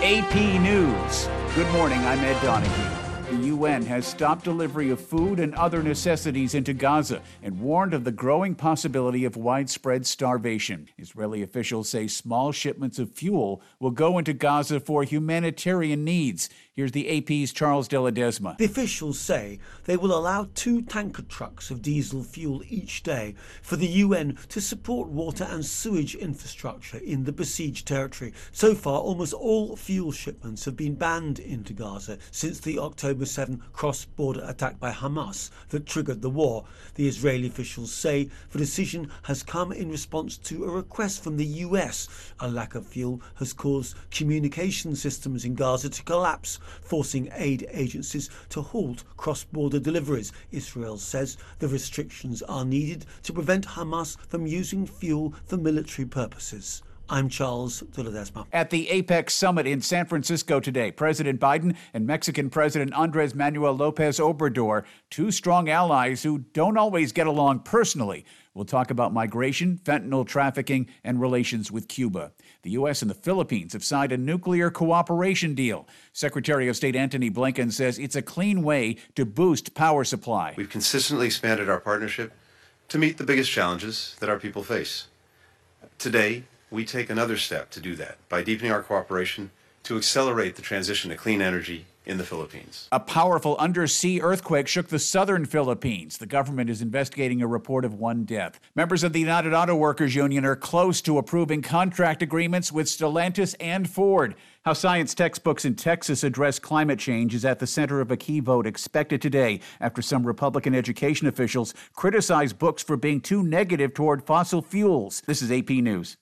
AP News. Good morning, I'm Ed Donahue. The UN has stopped delivery of food and other necessities into Gaza and warned of the growing possibility of widespread starvation. Israeli officials say small shipments of fuel will go into Gaza for humanitarian needs. Here's the AP's Charles de Ledesma. The officials say they will allow 2 tanker trucks of diesel fuel each day for the UN to support water and sewage infrastructure in the besieged territory. So far, almost all fuel shipments have been banned into Gaza since the October 7 cross-border attack by Hamas that triggered the war. The Israeli officials say the decision has come in response to a request from the US. A lack of fuel has caused communication systems in Gaza to collapse, forcing aid agencies to halt cross-border deliveries. Israel says the restrictions are needed to prevent Hamas from using fuel for military purposes. I'm Charles de Ledesma. At the APEC summit in San Francisco today, President Biden and Mexican President Andres Manuel Lopez Obrador, 2 strong allies who don't always get along personally, will talk about migration, fentanyl trafficking, and relations with Cuba. The U.S. and the Philippines have signed a nuclear cooperation deal. Secretary of State Antony Blinken says it's a clean way to boost power supply. We've consistently expanded our partnership to meet the biggest challenges that our people face. Today, we take another step to do that by deepening our cooperation to accelerate the transition to clean energy in the Philippines. A powerful undersea earthquake shook the southern Philippines. The government is investigating a report of 1 death. Members of the United Auto Workers Union are close to approving contract agreements with Stellantis and Ford. How science textbooks in Texas address climate change is at the center of a key vote expected today after some Republican education officials criticize books for being too negative toward fossil fuels. This is AP News.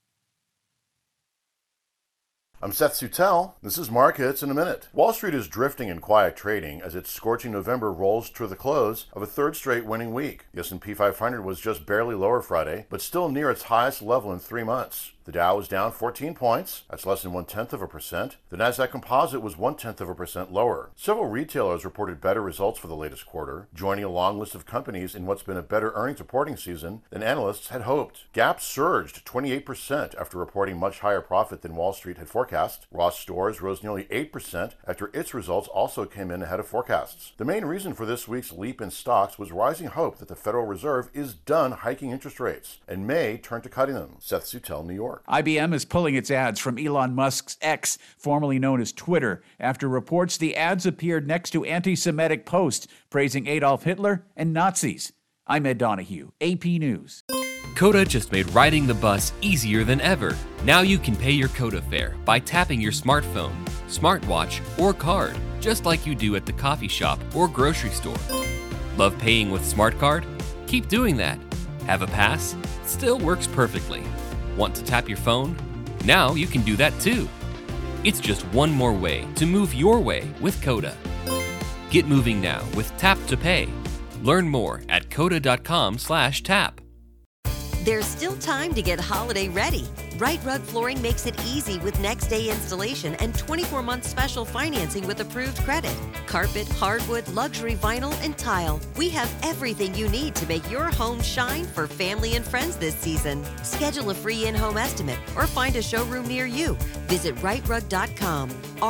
I'm Seth Sutel. This is Markets in a Minute. Wall Street is drifting in quiet trading as its scorching November rolls to the close of a third straight winning week. The S&P 500 was just barely lower Friday, but still near its highest level in 3 months. The Dow was down 14 points. That's less than 0.1%. The Nasdaq Composite was 0.1% lower. Several retailers reported better results for the latest quarter, joining a long list of companies in what's been a better earnings reporting season than analysts had hoped. Gap surged 28% after reporting much higher profit than Wall Street had forecast. Ross Stores rose nearly 8% after its results also came in ahead of forecasts. The main reason for this week's leap in stocks was rising hope that the Federal Reserve is done hiking interest rates and may turn to cutting them. Seth Sutel, New York. IBM is pulling its ads from Elon Musk's X, formerly known as Twitter, after reports the ads appeared next to anti-Semitic posts praising Adolf Hitler and Nazis. I'm Ed Donahue, AP News. Coda just made riding the bus easier than ever. Now you can pay your Coda fare by tapping your smartphone, smartwatch, or card, just like you do at the coffee shop or grocery store. Love paying with Smart Card? Keep doing that. Have a pass? Still works perfectly. Want to tap your phone? Now you can do that too. It's just one more way to move your way with Coda. Get moving now with Tap to Pay. Learn more at coda.com/tap. There's still time to get holiday ready. Right Rug Flooring makes it easy with next day installation and 24-month special financing with approved credit. Carpet, hardwood, luxury vinyl, and tile. We have everything you need to make your home shine for family and friends this season. Schedule a free in-home estimate or find a showroom near you. Visit rightrug.com,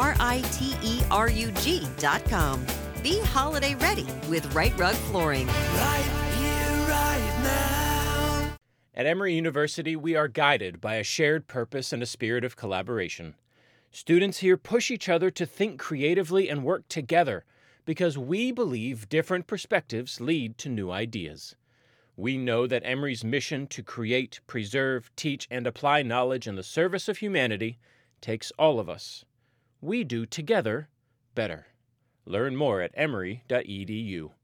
RITERUG.com. Be holiday ready with Right Rug Flooring. Right here, right now. At Emory University, we are guided by a shared purpose and a spirit of collaboration. Students here push each other to think creatively and work together because we believe different perspectives lead to new ideas. We know that Emory's mission to create, preserve, teach, and apply knowledge in the service of humanity takes all of us. We do together better. Learn more at emory.edu.